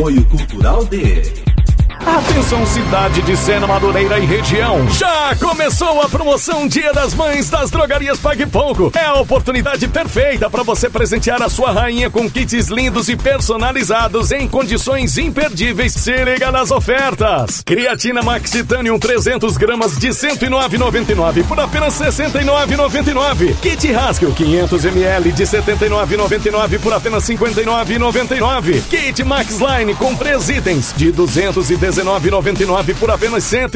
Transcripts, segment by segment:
Apoio Cultural de... Atenção, cidade de Sena, Madureira e região. Já começou a promoção Dia das Mães das Drogarias Pague Pouco. É a oportunidade perfeita para você presentear a sua rainha com kits lindos e personalizados em condições imperdíveis. Se liga nas ofertas. Creatina Max Titanium 300 gramas de R$ 109,99 por apenas R$ 69,99. Kit Haskell 500 ml de R$ 79,99 por apenas R$ 59,99. Kit Max Line com 3 itens de R$ 219,99 por apenas R$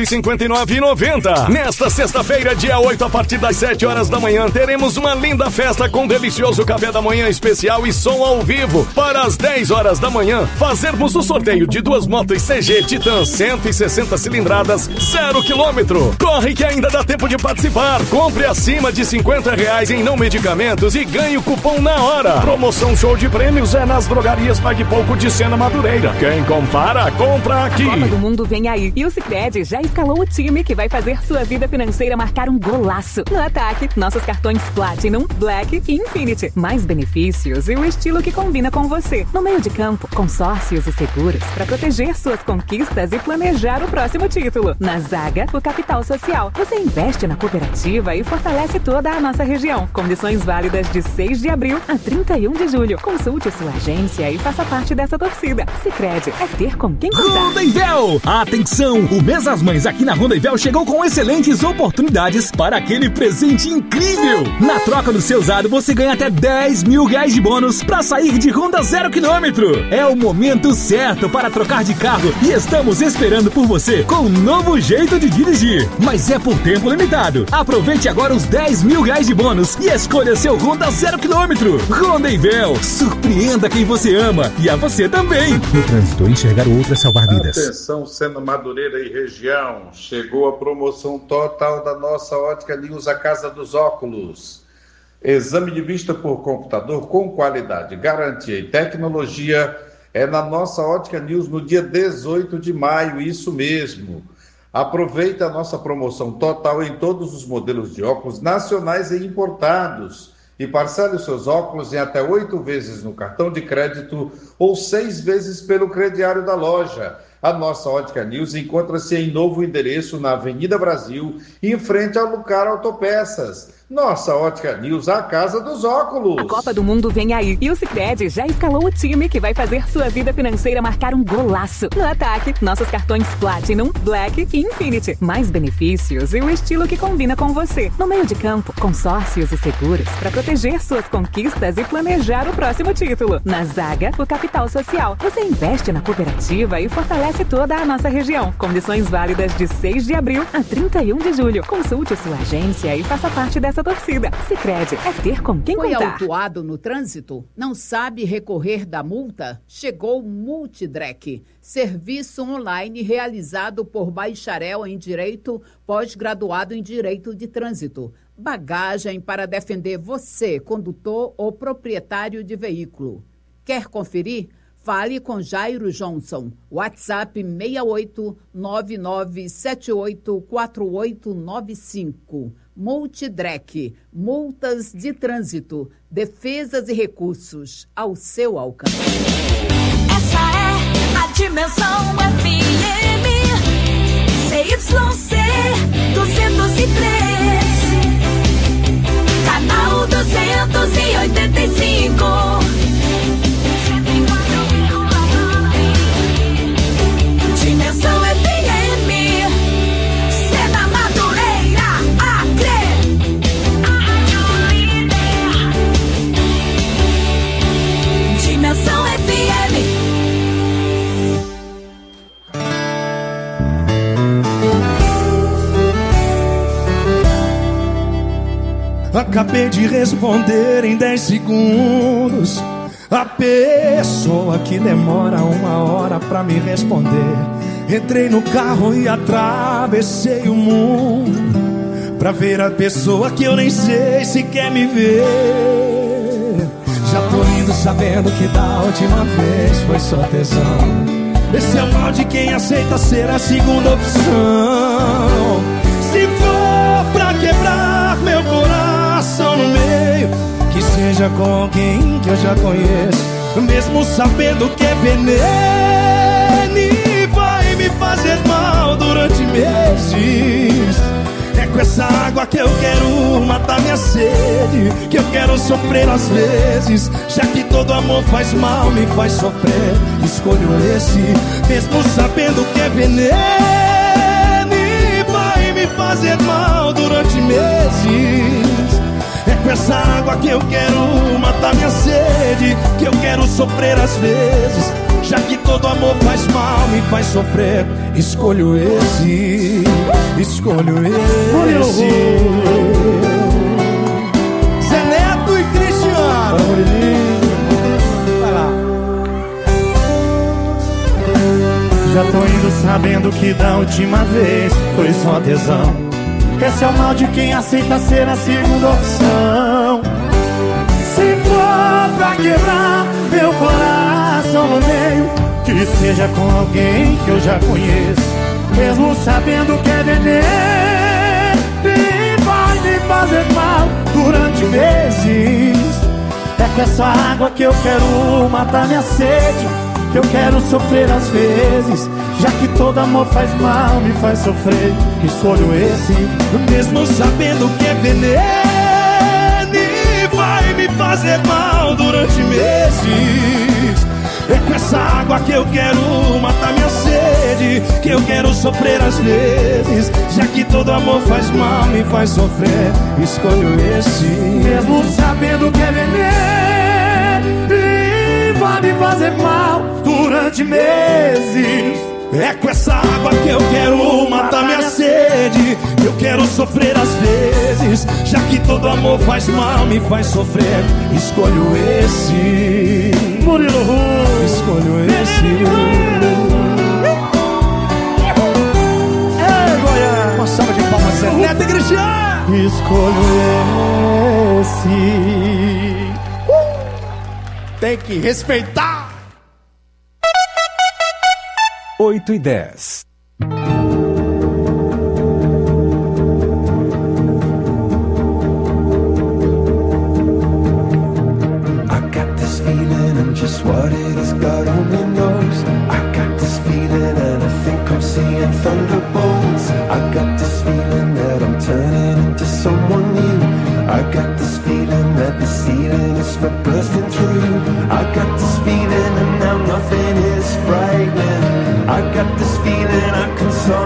159,90. Nesta sexta-feira, dia 8, a partir das 7 horas da manhã, teremos uma linda festa com delicioso café da manhã especial e som ao vivo. Para as 10 horas da manhã, fazermos o sorteio de 2 motos CG Titan 160 cilindradas, 0 km. Corre que ainda dá tempo de participar. Compre acima de R$ 50 em não medicamentos e ganhe o cupom na hora. Promoção show de prêmios é nas Drogarias Pague Pouco de Sena, Madureira. Quem compara, compra aqui. A Copa do Mundo vem aí e o Sicredi já escalou o time que vai fazer sua vida financeira marcar um golaço. No ataque, nossos cartões Platinum, Black e Infinity. Mais benefícios e o estilo que combina com você. No meio de campo, consórcios e seguros para proteger suas conquistas e planejar o próximo título. Na zaga, o capital social. Você investe na cooperativa e fortalece toda a nossa região. Condições válidas de 6 de abril a 31 de julho. Consulte sua agência e faça parte dessa torcida. Sicredi é ter com quem contar. Rondonvel! Atenção! O Mês das Mães aqui na Rondonvel chegou com excelentes oportunidades para aquele presente incrível! Na troca do seu usado, você ganha até R$10 mil de bônus para sair de Honda 0 km. É o momento certo para trocar de carro e estamos esperando por você com um novo jeito de dirigir. Mas é por tempo limitado. Aproveite agora os R$10 mil de bônus e escolha seu Honda 0 km. Rondonvel, surpreenda quem você ama e a você também. No trânsito, enxergar o outro é salvar vidas. Atenção, Sena, Madureira e região. Chegou a promoção total da nossa Ótica News, a Casa dos Óculos. Exame de vista por computador com qualidade, garantia e tecnologia é na nossa Ótica News no dia 18 de maio, isso mesmo. Aproveita a nossa promoção total em todos os modelos de óculos nacionais e importados. E parcele os seus óculos em até 8 vezes no cartão de crédito ou 6 vezes pelo crediário da loja. A nossa Ótica News encontra-se em novo endereço na Avenida Brasil, em frente ao Lucar Autopeças. Nossa Ótica News, a casa dos óculos. A Copa do Mundo vem aí e o Sicredi já escalou o time que vai fazer sua vida financeira marcar um golaço. No ataque, nossos cartões Platinum, Black e Infinity. Mais benefícios e o estilo que combina com você. No meio de campo, consórcios e seguros para proteger suas conquistas e planejar o próximo título. Na zaga, o capital social. Você investe na cooperativa e fortalece toda a nossa região. Condições válidas de 6 de abril a 31 de julho. Consulte sua agência e faça parte dessa torcida. Sicredi é ter com quem contar. Foi autuado no trânsito? Não sabe recorrer da multa? Chegou o Multidrec, serviço online realizado por bacharel em Direito, pós-graduado em Direito de Trânsito. Bagagem para defender você, condutor ou proprietário de veículo. Quer conferir? Fale com Jairo Johnson. WhatsApp 6899784895. Multidrec, multas de trânsito, defesas e recursos ao seu alcance. Essa é a Dimensão FM, CYC 203, canal 285. Dimensão FM, Sena, Madureira, Acre. Dimensão FM. Acabei de responder em 10 segundos. A pessoa que demora 1 hora pra me responder. Entrei no carro e atravessei o mundo pra ver a pessoa que eu nem sei se quer me ver. Já tô indo sabendo que da última vez foi só tesão. Esse é o mal de quem aceita ser a segunda opção. Se for pra quebrar meu coração no meio, que seja com alguém que eu já conheço, mesmo sabendo que é veneno e vai me fazer mal durante meses. É com essa água que eu quero matar minha sede, que eu quero sofrer às vezes, já que todo amor faz mal, me faz sofrer. Escolho esse, mesmo sabendo que é veneno e vai me fazer mal durante meses. É com essa água que eu quero matar minha sede, que eu quero sofrer às vezes, já que todo amor faz mal, me faz sofrer. Escolho esse, escolho esse. Zé Neto e Cristiano. Vai lá. Já tô indo sabendo que da última vez foi só tesão. Esse é o mal de quem aceita ser a segunda opção. Se for pra quebrar meu coração no meio, que seja com alguém que eu já conheço, mesmo sabendo que é veneno e vai me fazer mal durante meses. É com essa água que eu quero matar minha sede, que eu quero sofrer às vezes, já que todo amor faz mal, me faz sofrer. Escolho esse, mesmo sabendo que é veneno e vai me fazer mal durante meses. É com essa água que eu quero matar minha sede, que eu quero sofrer às vezes, já que todo amor faz mal, me faz sofrer. Escolho esse, mesmo sabendo que é veneno e vai me fazer mal durante meses. É com essa água que eu quero matar minha sede, que eu quero sofrer às vezes, já que todo amor faz mal, me faz sofrer. Escolho esse, Murilo Ru. Escolho esse. Ei, Goiás. Uma salva de palmas, Zé Neto e Cristiano. Escolho esse. Tem que respeitar. 8:10. Just what it is, God only knows. I got this feeling and I think I'm seeing thunderbolts. I got this feeling that I'm turning into someone new. I got this feeling that the ceiling is for bursting through. I got this feeling and now nothing is frightening. I got this feeling I can solve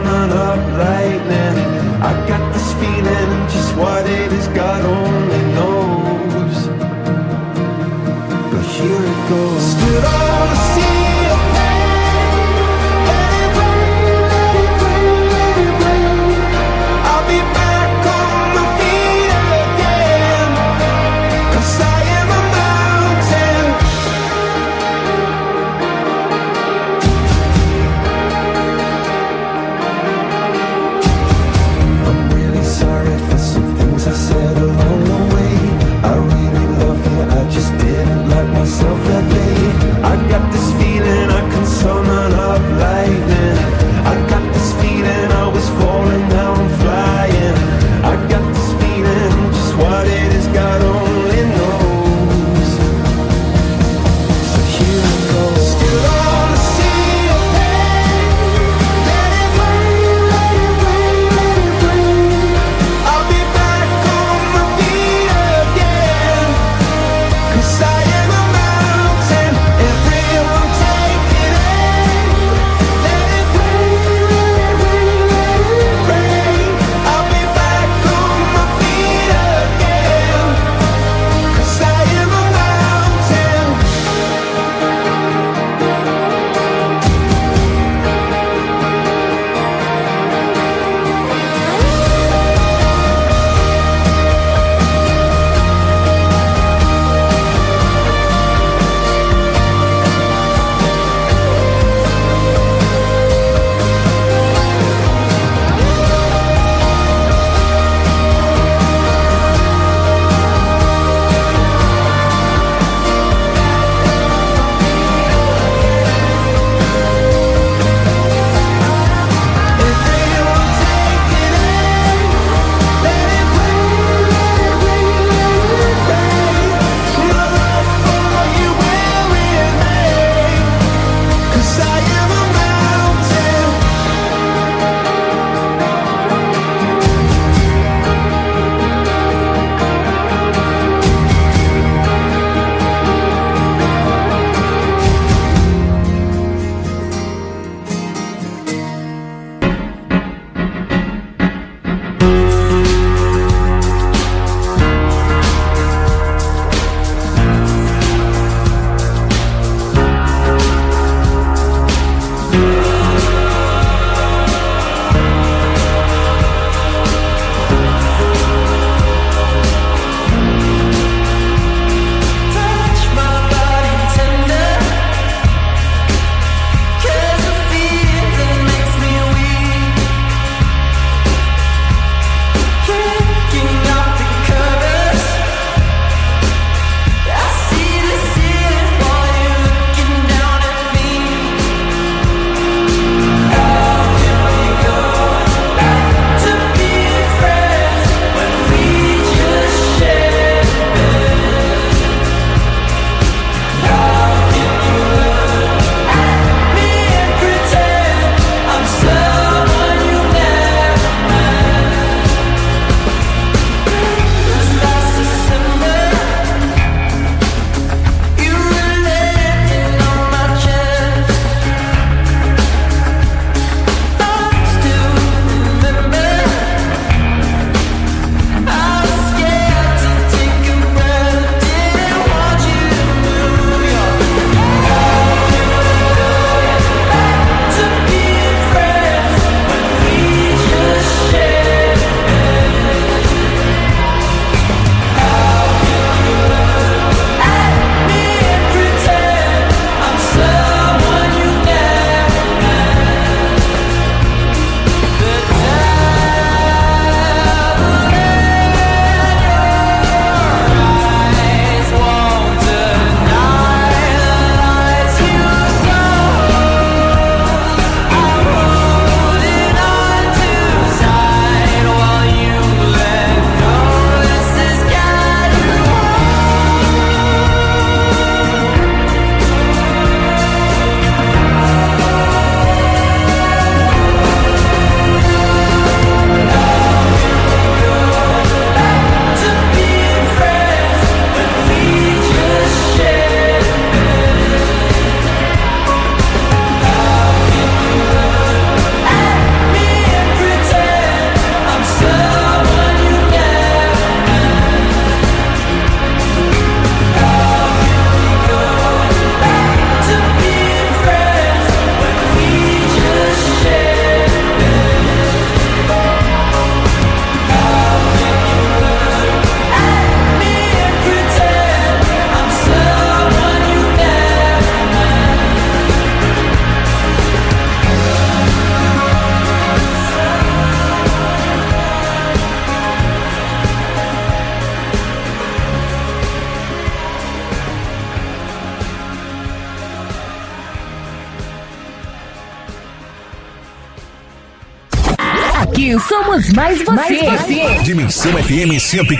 Somos mais você. Dimensão FM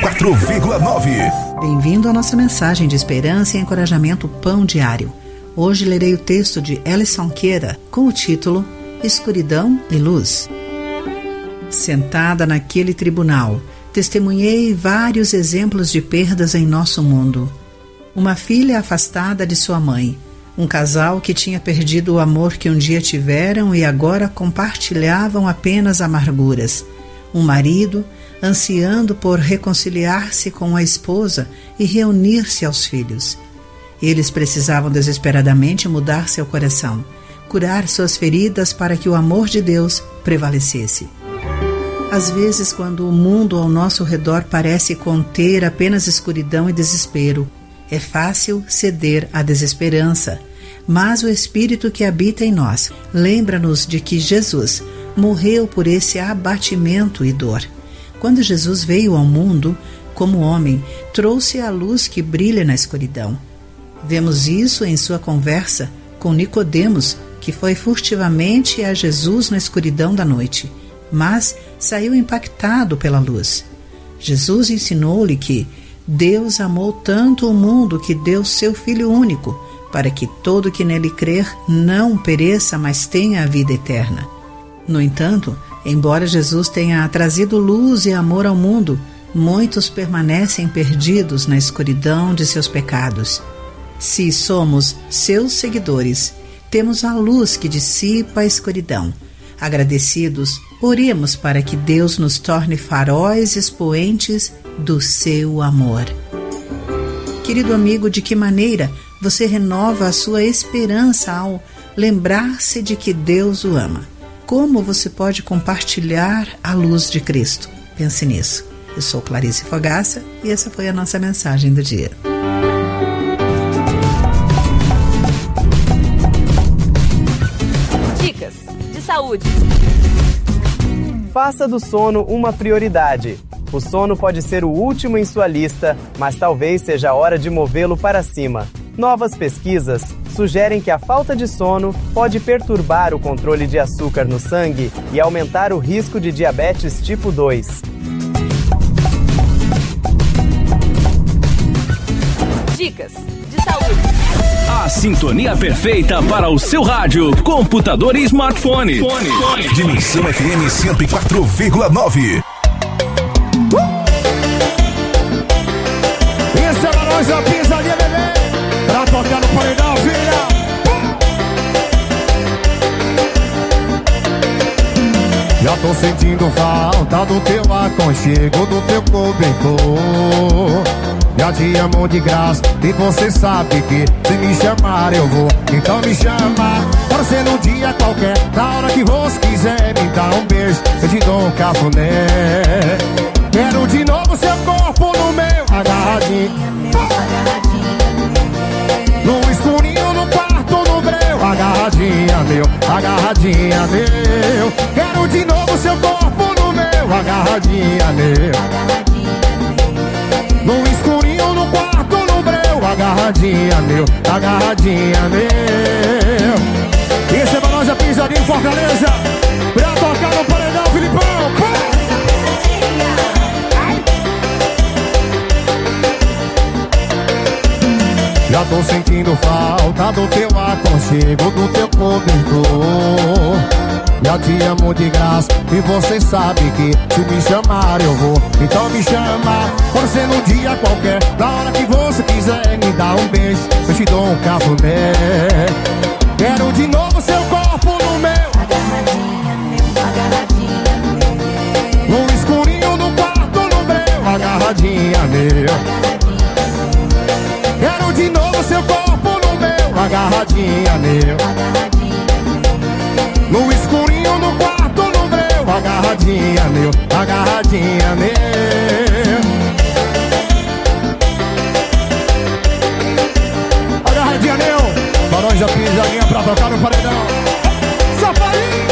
104,9. Bem-vindo à nossa mensagem de esperança e encorajamento Pão Diário. Hoje lerei o texto de Ellison Queira com o título Escuridão e Luz. Sentada naquele tribunal, testemunhei vários exemplos de perdas em nosso mundo. Uma filha afastada de sua mãe, um casal que tinha perdido o amor que um dia tiveram e agora compartilhavam apenas amarguras, um marido ansiando por reconciliar-se com a esposa e reunir-se aos filhos. Eles precisavam desesperadamente mudar seu coração, curar suas feridas para que o amor de Deus prevalecesse. Às vezes, quando o mundo ao nosso redor parece conter apenas escuridão e desespero, é fácil ceder à desesperança, mas o Espírito que habita em nós lembra-nos de que Jesus morreu por esse abatimento e dor. Quando Jesus veio ao mundo, como homem, trouxe a luz que brilha na escuridão. Vemos isso em sua conversa com Nicodemos, que foi furtivamente a Jesus na escuridão da noite, mas saiu impactado pela luz. Jesus ensinou-lhe que Deus amou tanto o mundo que deu seu Filho único, para que todo que nele crer não pereça, mas tenha a vida eterna. No entanto, embora Jesus tenha trazido luz e amor ao mundo, muitos permanecem perdidos na escuridão de seus pecados. Se somos seus seguidores, temos a luz que dissipa a escuridão. Agradecidos, oremos para que Deus nos torne faróis expoentes do seu amor. Querido amigo, de que maneira você renova a sua esperança ao lembrar-se de que Deus o ama? Como você pode compartilhar a luz de Cristo? Pense nisso. Eu sou Clarice Fogaça e essa foi a nossa mensagem do dia. Dicas de saúde. Faça do sono uma prioridade. O sono pode ser o último em sua lista, mas talvez seja a hora de movê-lo para cima. Novas pesquisas sugerem que a falta de sono pode perturbar o controle de açúcar no sangue e aumentar o risco de diabetes tipo 2. Dicas de saúde. A sintonia perfeita para o seu rádio, computador e smartphone. Dimensão FM 104,9. Esse é pra nós a pisadinha, bebê. Pra tocar no paredão, filha. Já tô sentindo falta do teu aconchego, do teu cobertor. Já te amo de graça e você sabe que se me chamar eu vou. Então me chama, pode ser num dia qualquer, na hora que você quiser. Me dá um beijo, eu te dou um cafuné. Quero de novo seu corpo no meu, agarradinho, no escurinho, no quarto, no breu. Agarradinha meu, agarradinha meu. Quero de novo seu corpo no meu, agarradinha meu, no escurinho, no quarto, no breu. Agarradinha meu, agarradinha meu. Esse é pra nós a pisadinha em Fortaleza. Pra tocar no paredão, Filipão. Já tô sentindo falta do teu aconchego, do teu cobertor. Já te amo de graça e você sabe que se me chamar eu vou. Então me chama, pode ser num dia qualquer, na hora que você quiser. Me dá um beijo, eu te dou um cafuné. Quero de novo seu corpo no meu, agarradinha meu, agarradinha meu. No escurinho, no quarto, no breu. Agarradinha meu. Quero de novo seu corpo no meu, agarradinha meu. No escurinho, no quarto, no breu. Agarradinha meu, agarradinha meu. Agarradinha meu. Barões da pisadinha pra tocar no paredão. Safarinho.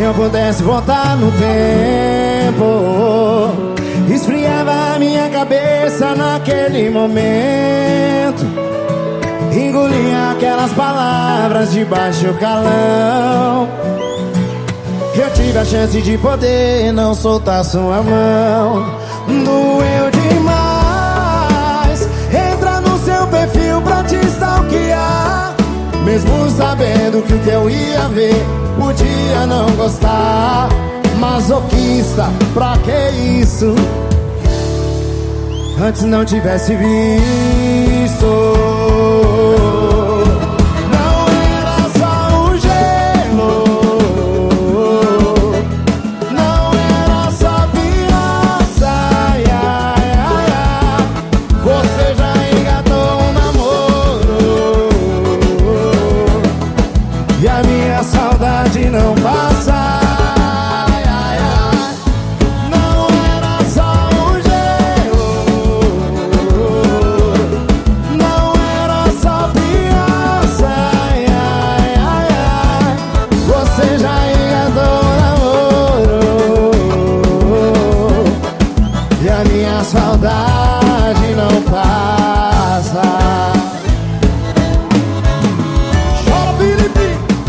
Se eu pudesse voltar no tempo, esfriava a minha cabeça naquele momento, engolia aquelas palavras de baixo calão. Eu tive a chance de poder não soltar sua mão. Doeu demais entrar no seu perfil pra te stalkear, mesmo sabendo que o que eu ia ver podia não gostar. Masoquista, pra que isso? Antes não tivesse visto. Não era só um gelo, não era só criança, ai, ai, ai, ai. Você já engatou um namoro e a minha saudade não passa. Saudade não passa. Chora, Felipe.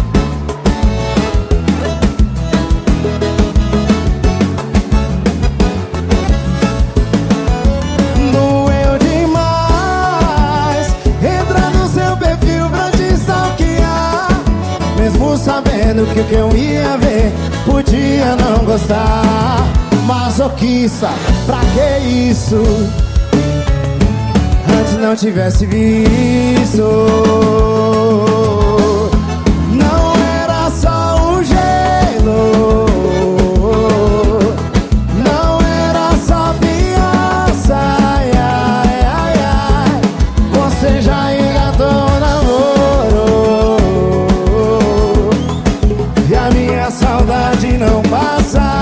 Doeu demais entrar no seu perfil pra te stalkear, mesmo sabendo que o que eu ia ver podia não gostar. Masoquista, pra que isso? Antes não tivesse visto. Não era só um gelo, não era só criança, ai, ai, ai, ai. Você já engatou namoro e a minha saudade não passa.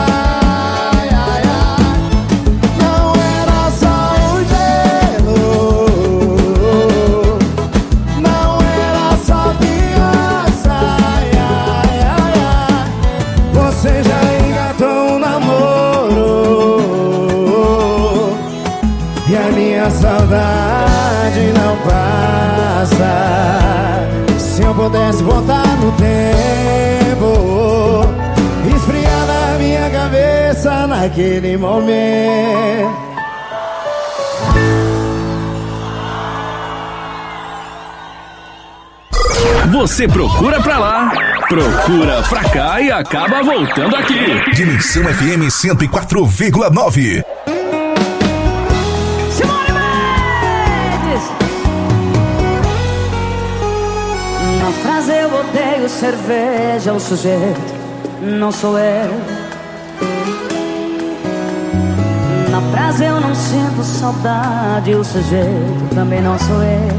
Saudade não passa. Se eu pudesse voltar no tempo, esfriar na minha cabeça naquele momento. Você procura pra lá, procura pra cá e acaba voltando aqui. Dimensão FM 104,9. Eu odeio cerveja, o sujeito não sou eu. Na frase eu não sinto saudade, o sujeito também não sou eu.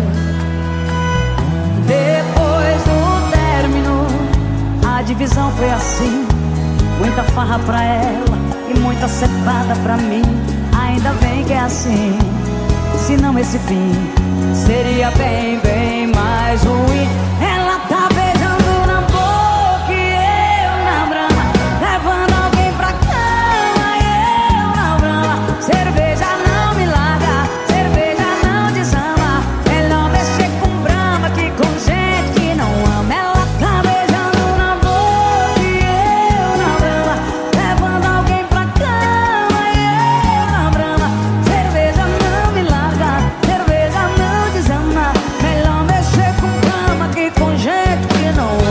Depois do término, a divisão foi assim: muita farra pra ela e muita cepada pra mim. Ainda bem que é assim, senão esse fim seria bem, bem mais ruim. Ela tá beijando na boca e eu na brama, levando alguém pra cama e eu na brama. Cerveja não me larga, cerveja não desama. Melhor mexer com brama que com gente que não ama. Ela tá beijando na boca e eu na brama, levando alguém pra cama e eu na brama. Cerveja não me larga, cerveja não desama. Melhor mexer com brama que com gente que não ama.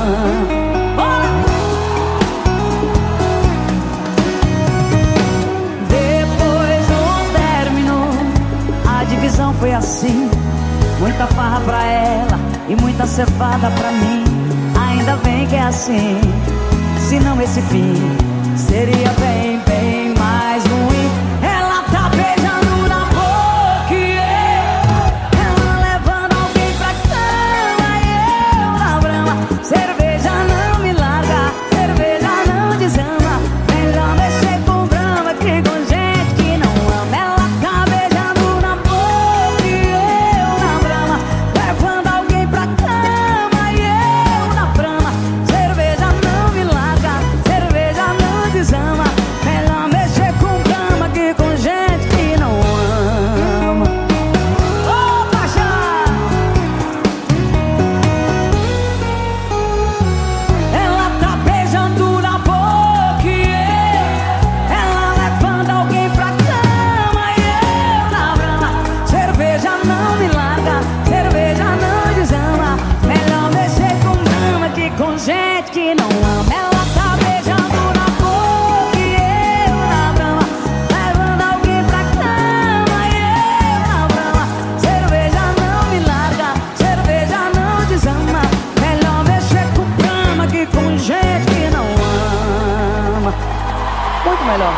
Depois do término, a divisão foi assim: muita farra pra ela e muita cevada pra mim. Ainda bem que é assim, senão esse fim seria bem, bem mais ruim. Ela tá beijando na boca e ela levando alguém pra cama e eu na brama. Cerveja não me larga, cerveja não desama. Melhor mexer com brama que com gente que não ama. Ela tá beijando na boca e eu na brama, levando alguém pra cama e eu na brama. Cerveja não me larga, cerveja muito melhor.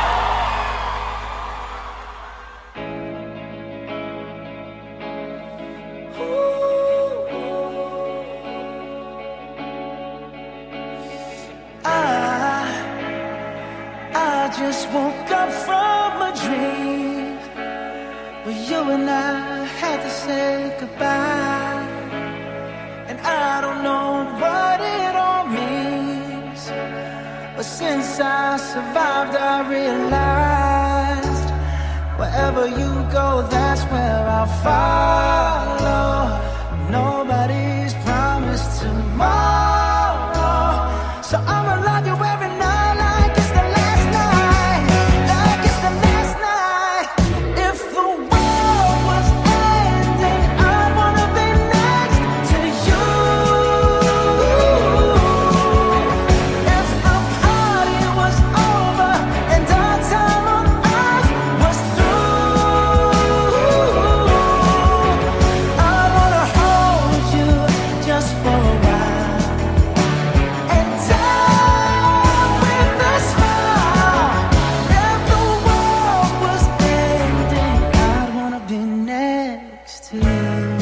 I just woke up from a dream where you and I had to say goodbye, and I don't know what it all means, but since I survived I realized wherever you go, that's where I'll follow. Nobody's promised tomorrow, so I'ma love you every night like it's the last night, like it's the last night. If the world was ending, I'd wanna be next to you. If the party was over and our time on earth was through, I wanna hold you just for a while and die with a smile. If the world was ending, I'd wanna be next to you.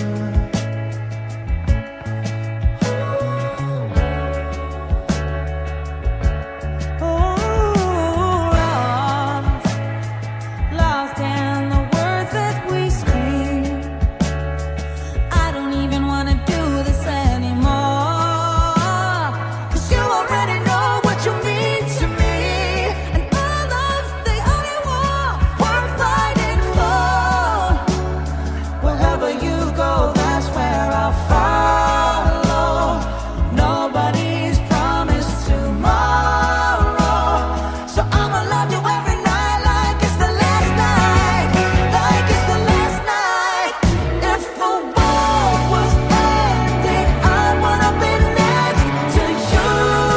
Lost in the words that we scream. I don't even wanna do this anymore, 'cause you already know what you mean to me, and our love's the only war worth fighting for. Wherever you go, that's where I'll follow. Nobody's promised tomorrow, so I'ma love you every night like it's the last night, like it's the last night. If the world was ending, I'd wanna be next to you.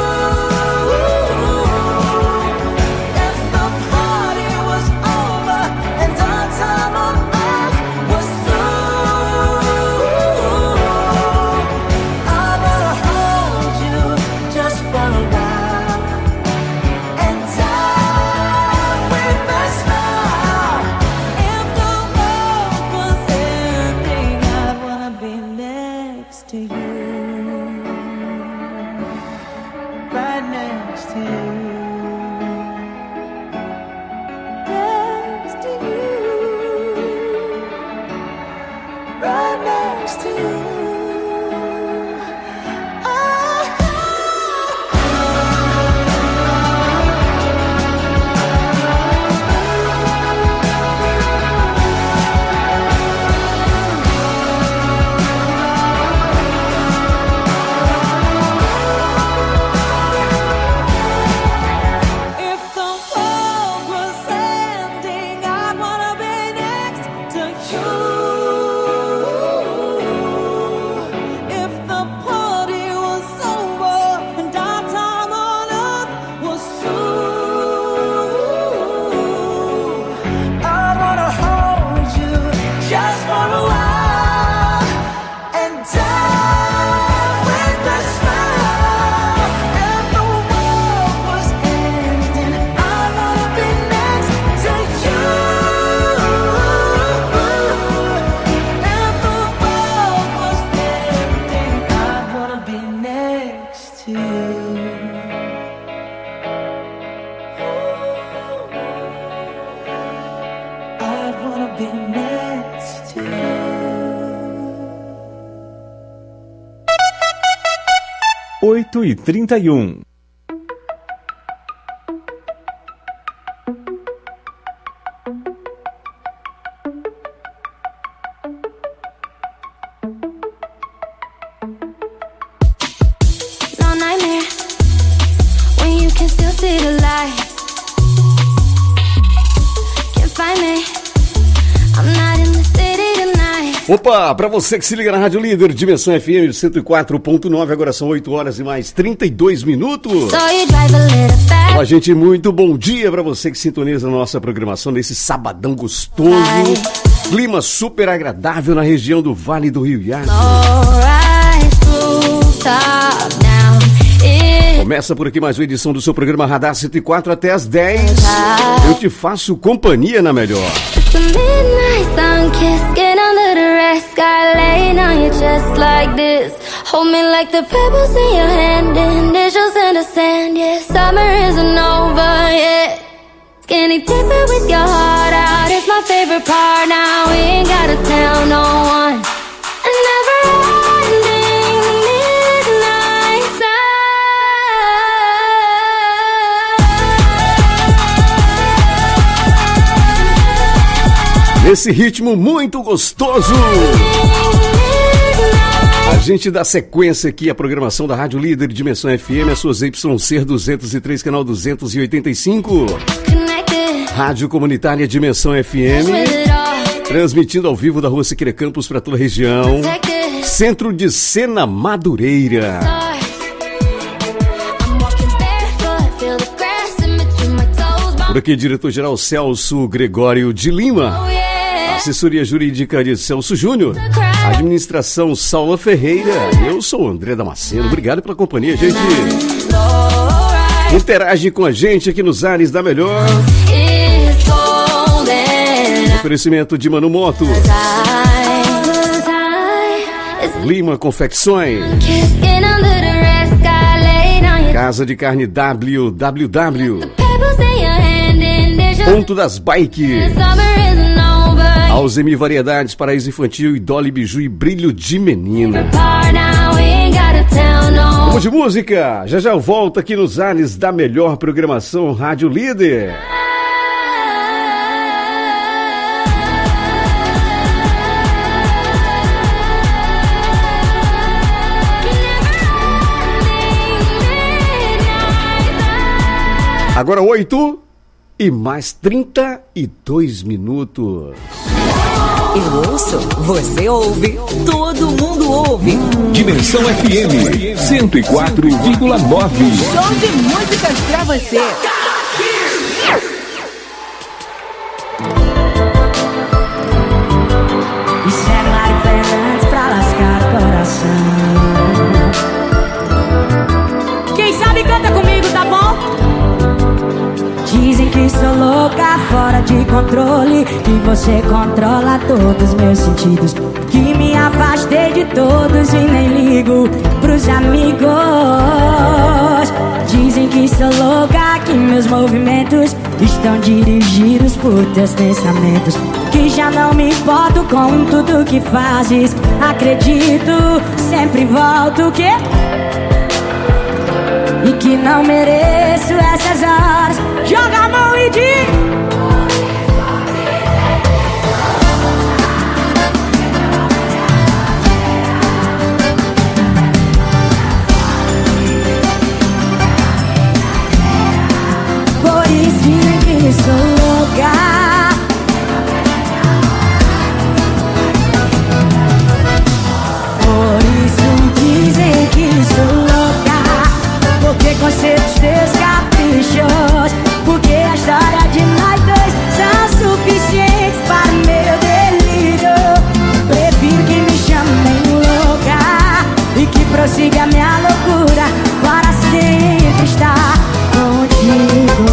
If the party was over and our time on earth was through, I wanna hold you just for a while and die with a smile. If the world was ending, I'd wanna be next to you. Right next to you. Next to you. Right next to you. If the world was ending, I'd wanna be next to you. If the party was over and our time on earth was through, I wanna hold you just for a while and die with a smile. If the world was ending, I wanna be next to you. If the world was ending, I wanna be next to you. I'd wanna be next to you. 8h31. no nightmare when you can still see the light. Can't find me, I'm not in the city tonight. Opa, pra você que se liga na Rádio Líder, Dimensão FM 104.9, agora são 8 horas e mais 32 minutos. So you drive a little fast. Olá, gente, muito bom dia pra você que sintoniza a nossa programação nesse sabadão gostoso. Clima super agradável na região do Vale do Rio Iado. Começa por aqui mais uma edição do seu programa Radar 104 até as 10. Eu te faço companhia na melhor. The midnight sun kiss, get under the red sky, laying on you just like this. Hold me like the pebbles in your hand, initials in the sand, yeah. Summer isn't over yet. Skinny dipping with your heart out is my favorite part. Now we ain't gotta tell no one. And never ending midnight sun. Nesse ritmo muito gostoso, a gente dá sequência aqui à programação da Rádio Líder Dimensão FM, as suas YC 203, canal 285. Rádio Comunitária Dimensão FM, transmitindo ao vivo da Rua Siqueira Campos para toda a região. Centro de Sena Madureira. Por aqui, diretor-geral Celso Gregório de Lima. Assessoria jurídica de Celso Júnior. Administração Saula Ferreira. Eu sou o André Damasceno. Obrigado pela companhia, gente. Interage com a gente aqui nos ares da melhor. Oferecimento de Mano Moto, Lima Confecções, Casa de Carne WWW, Ponto das Bikes, Alzemi Variedades, Paraíso Infantil e Dolly Biju e Brilho de Menina. Vamos de música, já já volto aqui nos ares da melhor programação Rádio Líder. Agora 8 e mais 32 minutos. Eu ouço, você ouve, todo mundo ouve. Dimensão FM 104,9. Show de músicas pra você. Isso é Mário Fernandes pra lascar o coração. Quem sabe canta comigo, tá bom? Dizem que sou louca, fora de controle, que você controla todos os meus sentidos, que me afastei de todos e nem ligo pros amigos. Dizem que sou louca, que meus movimentos estão dirigidos por teus pensamentos, que já não me importo com tudo que fazes. Acredito, sempre volto, que e que não mereço essas horas. Joga a mão e diz: por isso dizem que sou louca. Por isso dizem que sou louca, porque conceitos teus caprichos, porque a história de nós dois são suficientes para o meu delírio. Prefiro que me chamem louca e que prossiga a minha loucura para sempre estar contigo.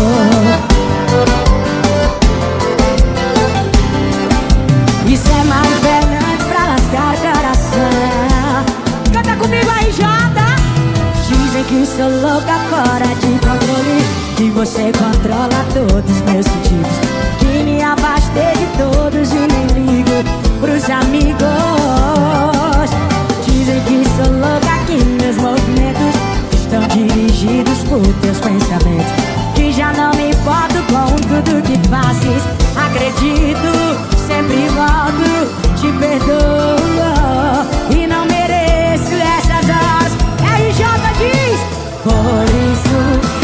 Isso é Mário Fernandes pra lascar o coração. Canta comigo aí, Jota. Dizem que sou louca, fora de controle, que você controla todos os meus sentidos, que me afastei de todos e nem ligo pros amigos. Dizem que sou louca, que meus movimentos estão dirigidos por teus pensamentos, que já não me importo com tudo que fazes. Acredito, sempre volto, te perdoo e não mereço essas horas. RJ diz: por isso,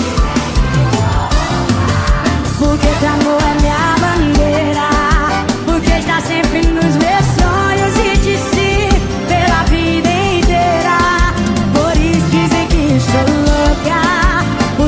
porque teu amor é minha bandeira, porque está sempre nos meus sonhos e te sigo pela vida inteira. Por isso dizem que sou louca,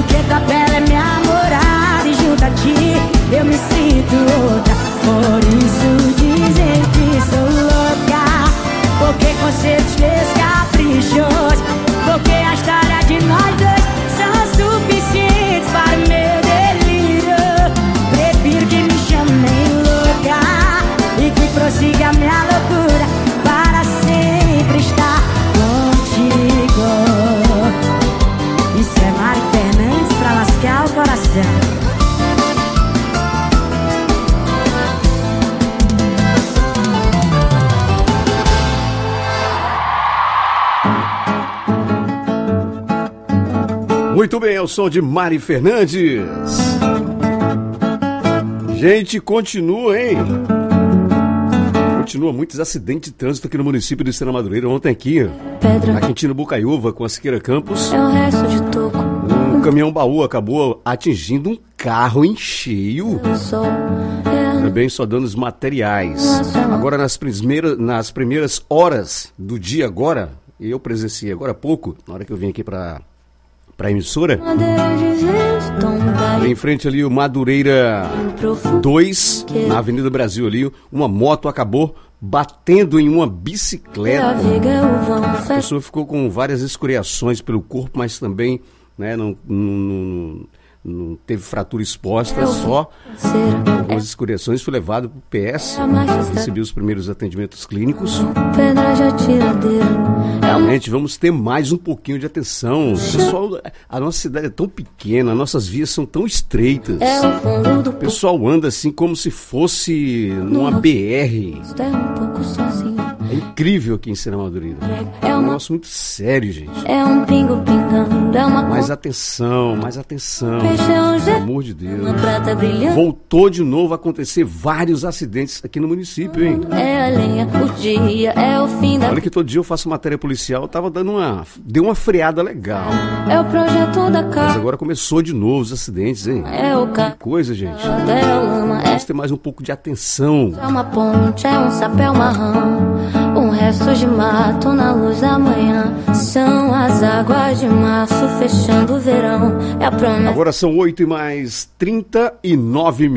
Muito bem, é o som de Mari Fernandes. Gente, continua, hein? Continua muitos acidentes de trânsito aqui no município de Serra Madureira. Ontem aqui, na Quintino Bocaiúva, com a Siqueira Campos, um caminhão baú acabou atingindo um carro em cheio. Também só danos materiais. Agora, nas primeiras horas do dia agora, eu presenciei agora há pouco, na hora que eu vim aqui para a emissora, em frente ali o Madureira 2, na Avenida Brasil ali, uma moto acabou batendo em uma bicicleta. A pessoa ficou com várias escoriações pelo corpo, mas também, né, não teve fratura exposta, só algumas escoriações. Foi levado para o PS, recebeu os primeiros atendimentos clínicos. Realmente, vamos ter mais um pouquinho de atenção. Pessoal, a nossa cidade é tão pequena, nossas vias são tão estreitas. O pessoal anda assim como se fosse numa BR. É incrível aqui em Serra Madureira. É um negócio muito sério, gente. É um pingo pingando, é uma mais atenção, mais atenção. Pelo amor de Deus. uma prata brilhante. Voltou de novo a acontecer vários acidentes aqui no município, hein? É a lenha, o dia, é o fim da... Olha que todo dia eu faço matéria policial, deu uma freada legal. É o projeto da Mas casa. agora começou de novo os acidentes, hein? É o Que coisa, gente. é a lama, Vamos ter mais um pouco de atenção. é uma ponte, é um chapéu marrão. Um resto de mato na luz da manhã. São as águas de março fechando o verão. É a promessa. Agora são 8h39.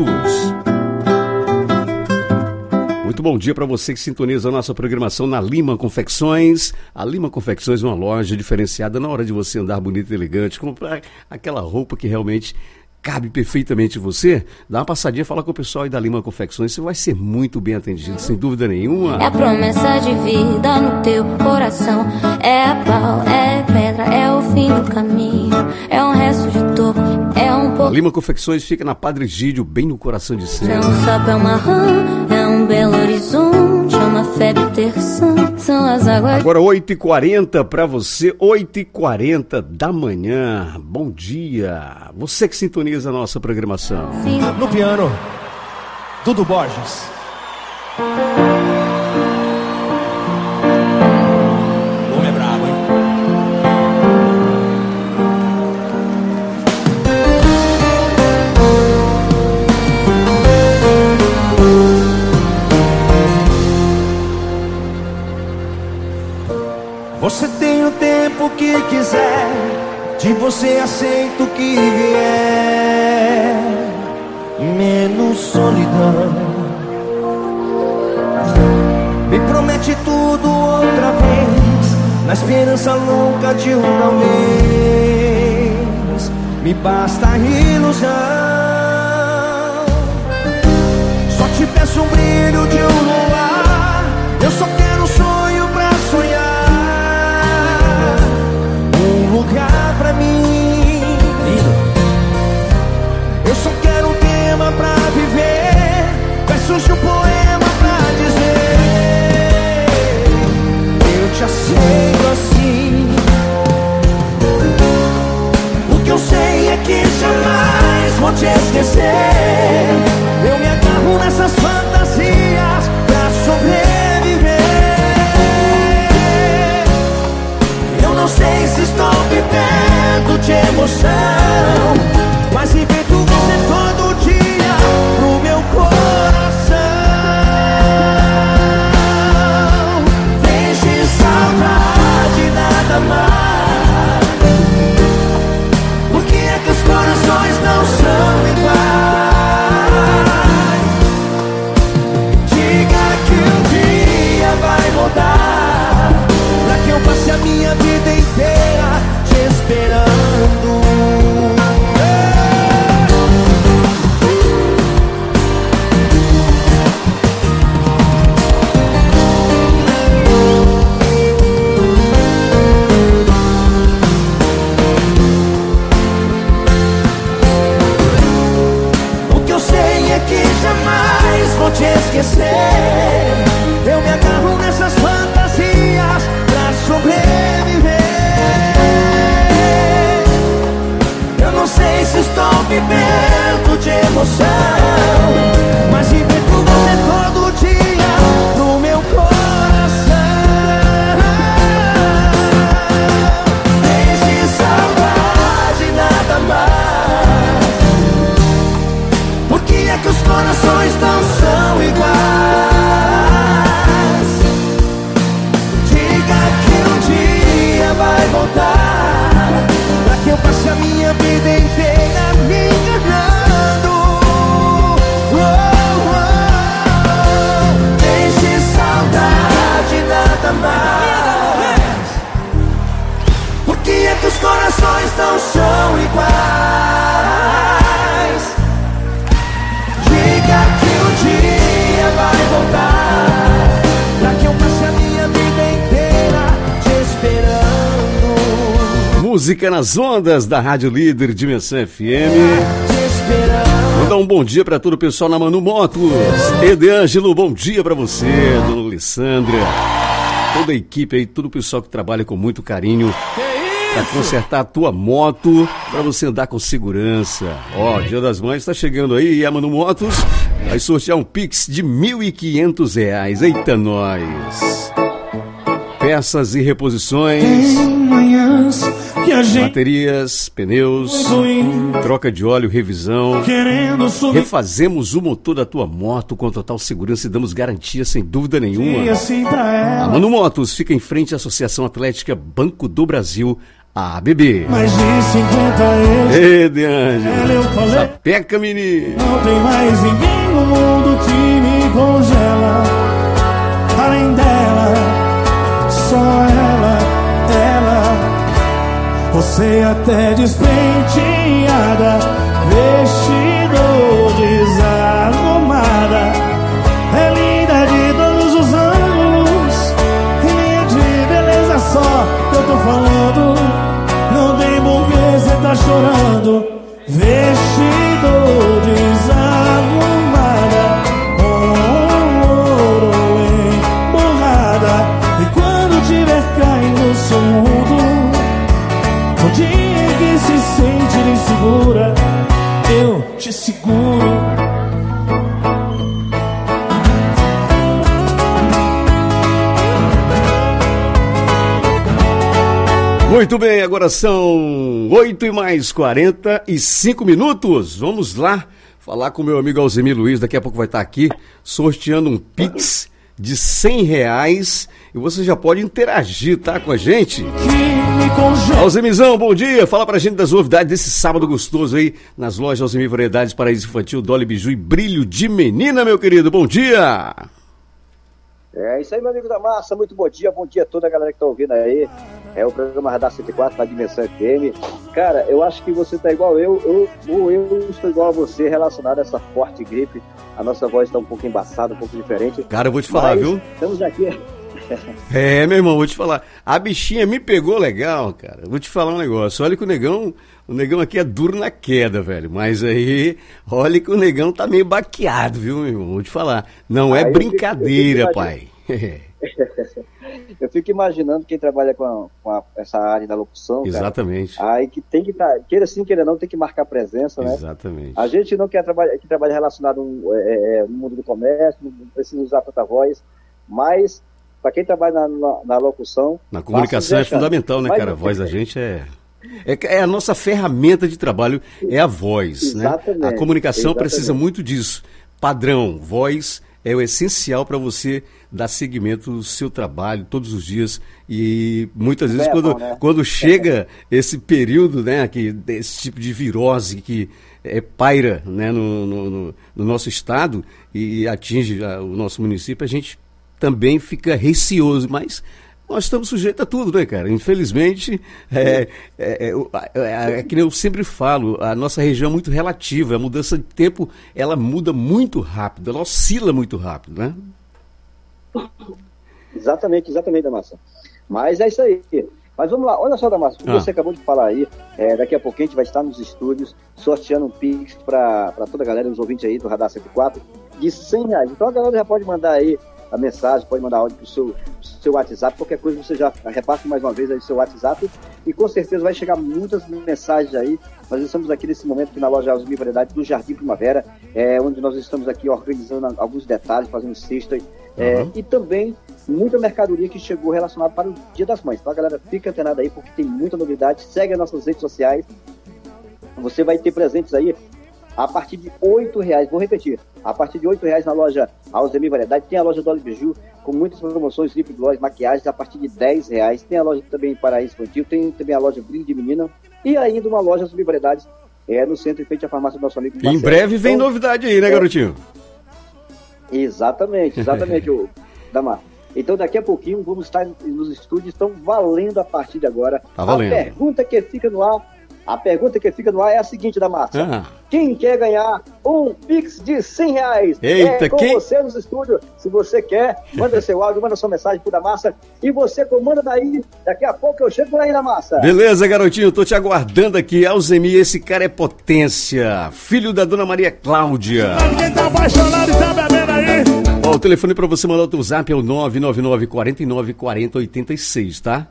Muito bom dia para você que sintoniza a nossa programação na Lima Confecções. A Lima Confecções é uma loja diferenciada na hora de você andar bonito e elegante, comprar aquela roupa que realmente cabe perfeitamente em você. Dá uma passadinha, fala com o pessoal aí da Lima Confecções, você vai ser muito bem atendido, sem dúvida nenhuma. É a promessa de vida no teu coração. É a pau, é pedra, é o fim do caminho. É um resto de toco, é um A pouco. Lima Confecções fica na Padre Egídio, bem no coração de É Serra. um chapéu marrão, é um Belo Horizonte. É uma febre terção, são as águas. Agora 8h40 para você, 8h40 da manhã. Bom dia. Você que sintoniza a nossa programação. No piano, Dudu Borges. O homem é brabo, hein? Você tem o tempo que quiser, de você aceito o que vier, menos solidão. Me promete tudo outra vez, na esperança louca de um talvez. Me basta a ilusão. Só te peço um brilho de um luar. Eu só quero um sonho pra sonhar. Lugar pra mim. Eu só quero um tema pra viver, versos de um poema pra dizer: eu te aceito assim. O que eu sei é que jamais vou te esquecer. Eu me agarro nessas fantasias pra sobreviver. corações não são iguais. Diga que um dia vai voltar, pra que eu passe a minha vida inteira te esperando. Música nas ondas da Rádio Líder Dimensão FM. Vou dar um bom dia para todo o pessoal na Manu Motos. Edeângelo, bom dia para você. Dona Alessandra, toda a equipe aí, todo o pessoal que trabalha com muito carinho para consertar a tua moto, para você andar com segurança. Ó, Dia das Mães tá chegando aí e a Manu Motos vai sortear um Pix de R$1.500. Eita, nós! Peças e reposições, baterias, pneus, troca de óleo, revisão. Refazemos o motor da tua moto com total segurança e damos garantia sem dúvida nenhuma. A Manu Motos fica em frente à Associação Atlética Banco do Brasil, a ABB. Mais de 50 anos. Ê, Deângelo, sapeca, menino. Não tem mais ninguém no mundo que me congela. Além dela, só ela. Você até despenteada, vestido desarrumada, é linda de todos os anos. Linha de beleza só eu tô falando. Não tem porquê cê tá chorando. Vestido desarrumada, com ouro emborrada. E quando tiver caindo no seu mundo, o dia que se sente insegura, eu te seguro. Muito bem, agora são 8h45. Vamos lá falar com o meu amigo Alzemir Luiz. Daqui a pouco vai estar aqui sorteando um Pix de R$100 e você já pode interagir, tá, com a gente. Alzemizão, bom dia, fala pra gente das novidades desse sábado gostoso aí nas lojas Alzemir Variedades, Paraíso Infantil, Dolly Biju e Brilho de Menina, meu querido, bom dia. É isso aí, meu amigo da massa, muito bom dia a toda a galera que tá ouvindo aí. É o programa Radar 104 da Dimensão FM. Cara, eu acho que você tá igual eu estou igual a você relacionado a essa forte gripe. A nossa voz tá um pouco embaçada, um pouco diferente. Cara, eu vou te falar, viu? Estamos aqui. Meu irmão, vou te falar. A bichinha me pegou legal, cara. Vou te falar um negócio. Olha que o negão aqui é duro na queda, velho. Mas aí, olha que o negão tá meio baqueado, viu, meu irmão? Vou te falar. Não é brincadeira, pai. Eu fico imaginando quem trabalha com essa área da locução. Exatamente. Cara, aí que tem que estar, queira sim, queira não, tem que marcar presença, né? Exatamente. A gente não quer trabalhar, que trabalha relacionado no mundo do comércio, não precisa usar tanta voz, mas para quem trabalha na locução... Na comunicação é fundamental, né, cara? A voz da gente é a nossa ferramenta de trabalho, é a voz, né? A comunicação precisa muito disso. Padrão, voz é o essencial para você dar seguimento no seu trabalho todos os dias. E muitas vezes quando chega esse período, né, esse tipo de virose que paira, né, no nosso estado e atinge o nosso município, a gente também fica receoso, mas nós estamos sujeitos a tudo, né, cara? Infelizmente, que eu sempre falo, a nossa região é muito relativa, a mudança de tempo, ela muda muito rápido, ela oscila muito rápido, né? Exatamente, Damassa. Mas é isso aí. Mas vamos lá, olha só, Damassa, como você acabou de falar aí, daqui a pouquinho a gente vai estar nos estúdios sorteando um Pix para toda a galera, os ouvintes aí do Radar 104, de R$100. Então a galera já pode mandar aí a mensagem, pode mandar áudio pro seu WhatsApp, qualquer coisa você já repassa mais uma vez aí o seu WhatsApp e com certeza vai chegar muitas mensagens aí. Nós estamos aqui nesse momento aqui na loja Alzemir Variedades do Jardim Primavera, onde nós estamos aqui organizando alguns detalhes, fazendo cesta e também muita mercadoria que chegou relacionada para o Dia das Mães. Então a galera fica antenada aí porque tem muita novidade, segue as nossas redes sociais, você vai ter presentes aí a partir de R$8, vou repetir, a partir de R$8 na loja Alzemir Variedade, tem a loja Dolly Biju com muitas promoções, lip gloss, maquiagens a partir de R$10, tem a loja também Paraíso Infantil, tem também a loja Brilho de Menina e ainda uma loja Alzemir Variedades no centro em frente à farmácia do nosso amigo Marcelo. Em breve vem novidade aí, né, garotinho? Exatamente, Damar. Então daqui a pouquinho vamos estar nos estúdios, estão valendo a partir de agora. Tá valendo. A pergunta que fica no ar é a seguinte, Damasio. Quem quer ganhar um Pix de R$100? Eita, é com você nos estúdios. Se você quer, manda seu áudio, manda sua mensagem pro Damasio e você comanda daí. Daqui a pouco eu chego por aí, Damasio. Beleza, garotinho, tô te aguardando aqui. Alzemir, esse cara é potência. Filho da dona Maria Cláudia. Quem tá apaixonado e tá bebendo aí? Ó, o telefone pra você mandar o teu zap é o 999-49-40-86, tá?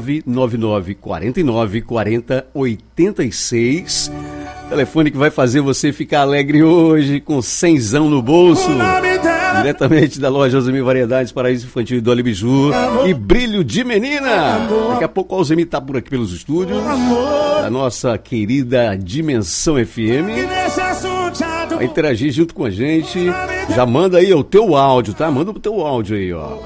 999-49-40-86. Telefone que vai fazer você ficar alegre hoje, com 100zão no bolso. Diretamente da loja Alzemir Variedades, Paraíso Infantil e Dolly Biju. E Brilho de Menina. Daqui a pouco o Alzemir tá por aqui pelos estúdios da nossa querida Dimensão FM. Vai interagir junto com a gente. Já manda aí o teu áudio, tá? Manda o teu áudio aí, ó.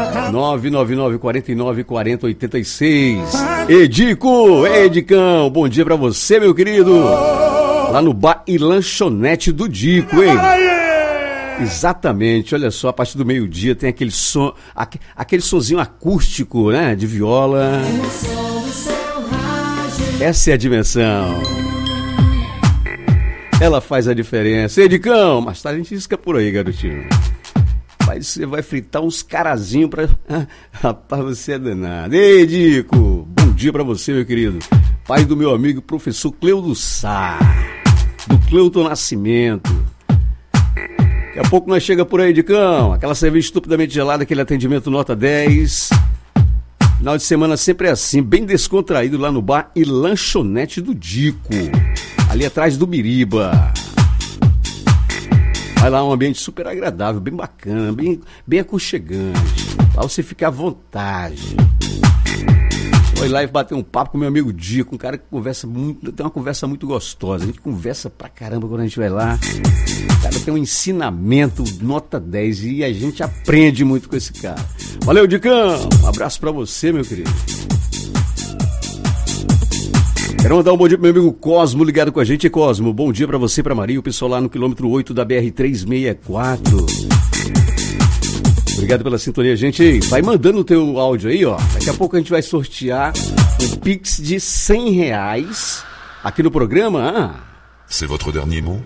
999-49-40-86. Edico, Edicão, bom dia pra você, meu querido. Lá no Bar e Lanchonete do Dico, hein? Exatamente, olha só, a partir do meio-dia tem aquele som, aquele sonzinho acústico, né? De viola. Essa é a dimensão. Ela faz a diferença. Edicão, mais tarde a gente isca por aí, garotinho. Você vai fritar uns carazinhos pra... Rapaz, você é danado. Edico, bom dia pra você, meu querido. Pai do meu amigo, professor Cleudo Sá. Do Cleuton Nascimento. Daqui a pouco nós chega por aí, Edicão. Aquela cerveja estupidamente gelada, aquele atendimento nota 10. Final de semana sempre é assim, bem descontraído lá no Bar e Lanchonete do Dico. Ali atrás do Biriba. Vai lá, um ambiente super agradável, bem bacana, bem aconchegante. Lá você fica à vontade. Foi lá e bater um papo com meu amigo Dico, um cara que conversa muito, tem uma conversa muito gostosa. A gente conversa pra caramba quando a gente vai lá. O cara tem um ensinamento nota 10 e a gente aprende muito com esse cara. Valeu, Dicão! Um abraço pra você, meu querido. Quero mandar um bom dia pro meu amigo Cosmo, ligado com a gente. Cosmo, bom dia pra você, pra Maria, o pessoal lá no quilômetro 8 da BR-364. Obrigado pela sintonia, gente. Vai mandando o teu áudio aí, ó. Daqui a pouco a gente vai sortear um Pix de R$100 aqui no programa. C'est votre dernier mot?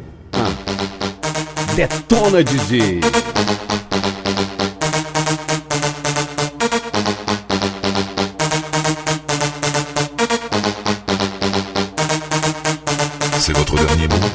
Detona, DJ. C'est votre dernier mot?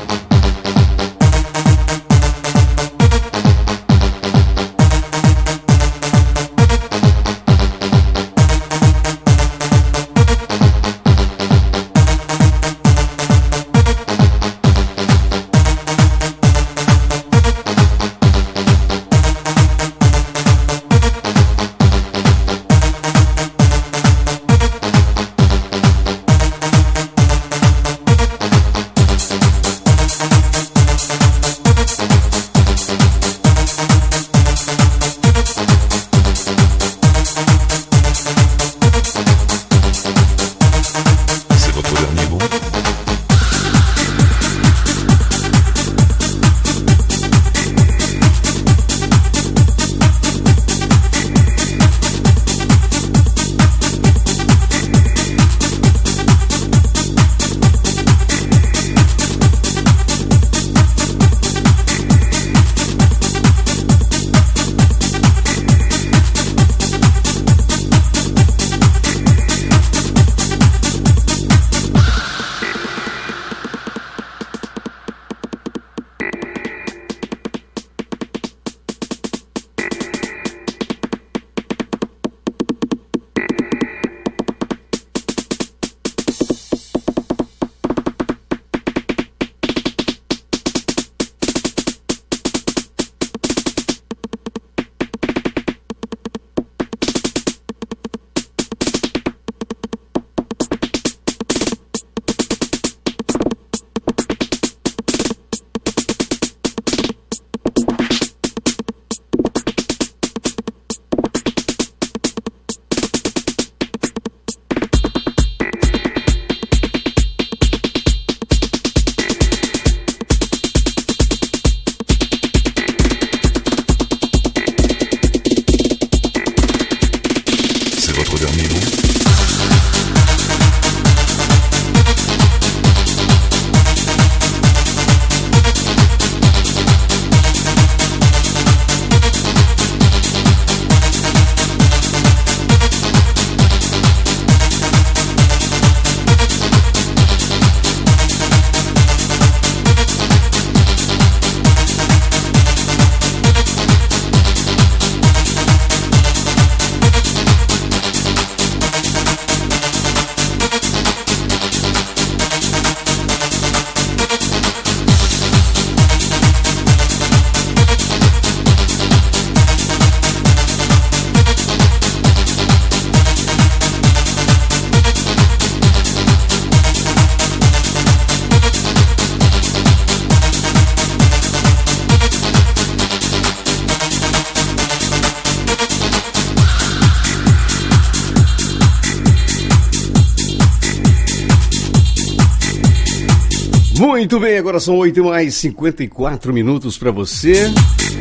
Muito bem, agora são 8h54 para você.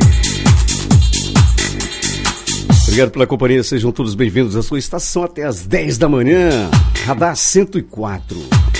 Obrigado pela companhia, sejam todos bem-vindos à sua estação até às 10 da manhã. Radar 104.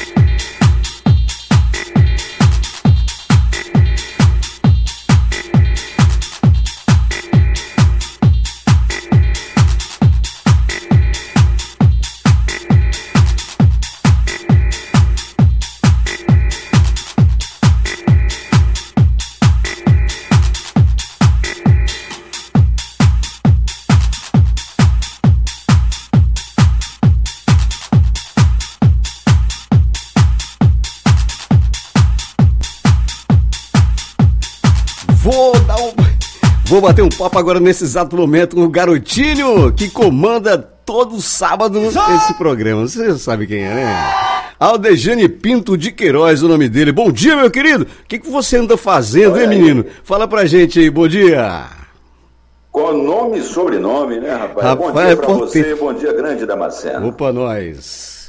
Vou bater um papo agora nesse exato momento com o garotinho que comanda todo sábado esse programa. Você já sabe quem é, né? Aldejane Pinto de Queiroz, o nome dele. Bom dia, meu querido. O que você anda fazendo, hein, menino? Fala pra gente aí, bom dia. Com nome e sobrenome, né, rapaz? Bom dia pra você, bom dia, grande Damasceno. Opa, nós.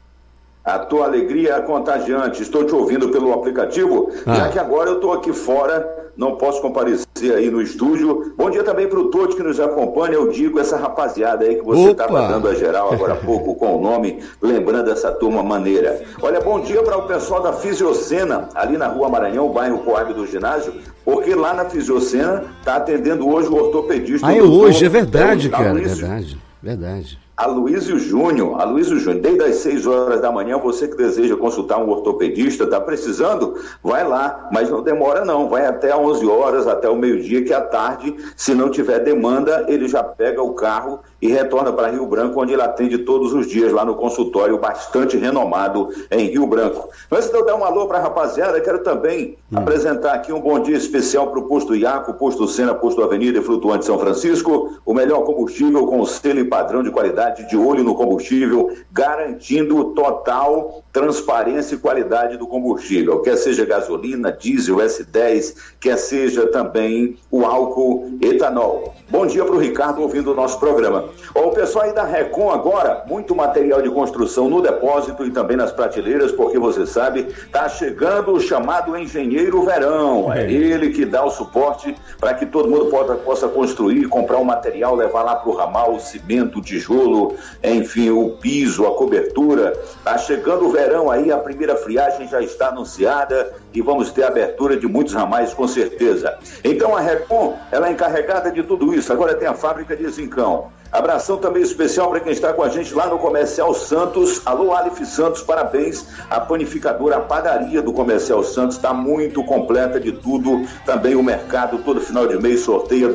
A tua alegria é contagiante. Estou te ouvindo pelo aplicativo, já que agora eu estou aqui fora, não posso comparecer aí no estúdio. Bom dia também para o todos que nos acompanham. Eu digo essa rapaziada aí que você estava dando a geral agora há pouco com o nome, lembrando essa turma maneira. Olha, bom dia para o pessoal da Fisiocena, ali na Rua Maranhão, bairro Coab do Ginásio, porque lá na Fisiocena está atendendo hoje o ortopedista. É hoje, é verdade, cara, verdade. Aloysio Júnior, desde as 6 horas da manhã, você que deseja consultar um ortopedista, está precisando? Vai lá, mas não demora não, vai até 11 horas, até o meio-dia, que à tarde, se não tiver demanda, ele já pega o carro e retorna para Rio Branco, onde ele atende todos os dias lá no consultório bastante renomado em Rio Branco. Antes de eu dar um alô para a rapaziada, quero também apresentar aqui um bom dia especial para o Posto Iaco, Posto Sena, Posto Avenida e Flutuante São Francisco, o melhor combustível com selo e padrão de qualidade, de olho no combustível, garantindo total transparência e qualidade do combustível, quer seja gasolina, diesel, S10, quer seja também o álcool etanol. Bom dia para o Ricardo ouvindo o nosso programa. O pessoal aí da Recon agora, muito material de construção no depósito e também nas prateleiras, porque você sabe, está chegando o chamado Engenheiro Verão. É ele que dá o suporte para que todo mundo possa construir, comprar um material, levar lá para o ramal, o cimento, o tijolo, enfim, o piso, a cobertura. Está chegando o verão aí, a primeira friagem já está anunciada e vamos ter abertura de muitos ramais com certeza. Então a Recon, ela é encarregada de tudo isso. Agora tem a fábrica de Zincão. Abração também especial para quem está com a gente lá no Comercial Santos. Alô, Alif Santos, parabéns. A panificadora, a padaria do Comercial Santos está muito completa de tudo. Também o mercado, todo final de mês, sorteia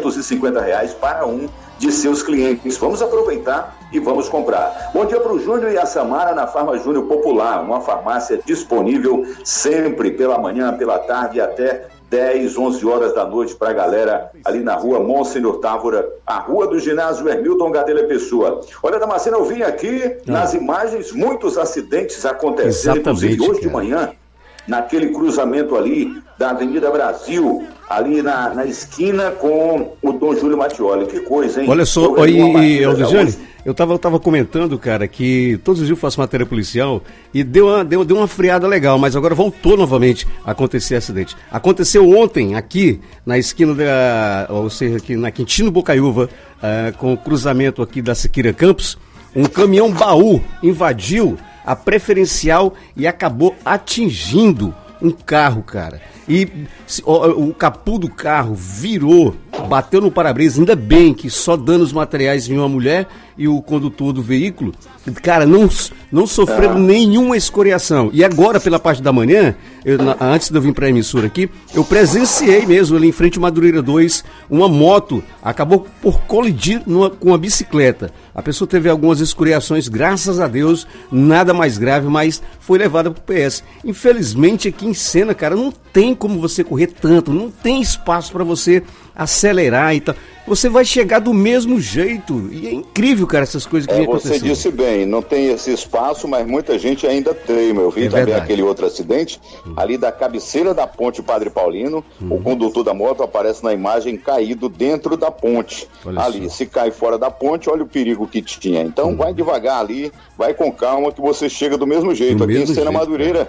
R$250 para um de seus clientes. Vamos aproveitar e vamos comprar. Bom dia para o Júnior e a Samara na Farma Júnior Popular, uma farmácia disponível sempre pela manhã, pela tarde até 10, 11 horas da noite para a galera ali na rua Monsenhor Távora, a rua do ginásio Hermilton Gadelha Pessoa. Olha, Damasceno, eu vim aqui nas imagens, muitos acidentes acontecendo, inclusive hoje de manhã, naquele cruzamento ali da Avenida Brasil, ali na esquina com o Dom Júlio Mattioli. Que coisa, hein? Olha só, Aldejane, eu tava comentando, cara, que todos os dias eu faço matéria policial e deu uma freada legal, mas agora voltou novamente a acontecer acidente. Aconteceu ontem aqui na esquina ou seja, aqui na Quintino Bocaiúva, com o cruzamento aqui da Siqueira Campos, um caminhão baú invadiu a preferencial e acabou atingindo um carro, cara. E o capô do carro virou, bateu no para-brisa. Ainda bem que só danos materiais vinha uma mulher e o condutor do veículo, cara, não sofreram nenhuma escoriação. E agora, pela parte da manhã, antes de eu vir para a emissora aqui, eu presenciei mesmo ali em frente ao Madureira 2, uma moto acabou por colidir com uma bicicleta. A pessoa teve algumas escoriações, graças a Deus, nada mais grave, mas foi levada para o PS. Infelizmente, aqui em Sena, cara, não tem como você correr tanto, não tem espaço para você acelerar e tal. Você vai chegar do mesmo jeito. E é incrível, cara, essas coisas que vem acontecendo. Você disse bem, não tem esse espaço, mas muita gente ainda teima. Eu vi também verdade. Aquele outro acidente, ali da cabeceira da ponte Padre Paulino, o condutor da moto aparece na imagem caído dentro da ponte. Olha ali, se cai fora da ponte, olha o perigo que tinha. Então vai devagar ali, vai com calma que você chega do mesmo jeito. Aqui em Sena Madureira,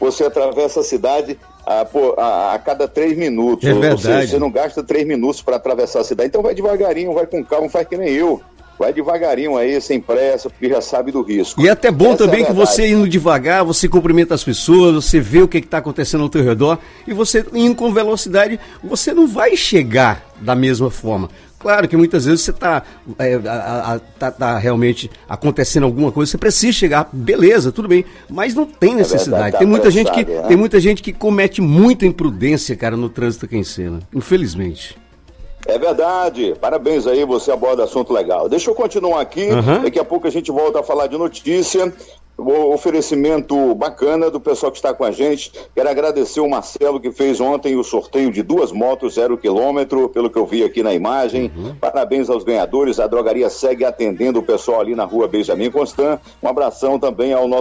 você atravessa a cidade a cada 3 minutos. É Ou verdade. seja, você não gasta 3 minutos para atravessar a cidade. Então vai devagarinho, vai com calma, faz que nem eu. Vai devagarinho aí, sem pressa, porque já sabe do risco. E é até bom Essa também é a que verdade. você indo devagar, você cumprimenta as pessoas, você vê o que está acontecendo ao teu redor, e você indo com velocidade, você não vai chegar da mesma forma. Claro que muitas vezes você está tá realmente acontecendo alguma coisa, você precisa chegar, beleza, tudo bem, mas não tem necessidade. verdade, tá tem muita gente que apressado, né? tem muita gente que comete muita imprudência, cara, no trânsito aqui em cena, infelizmente. É verdade. Parabéns aí, você aborda assunto legal. Deixa eu continuar aqui, daqui a pouco a gente volta a falar de notícia. O oferecimento bacana do pessoal que está com a gente. Quero agradecer o Marcelo que fez ontem o sorteio de 2 motos 0 km, pelo que eu vi aqui na imagem. Parabéns aos ganhadores. A drogaria segue atendendo o pessoal ali na rua Benjamin Constant. Um abração também ao nosso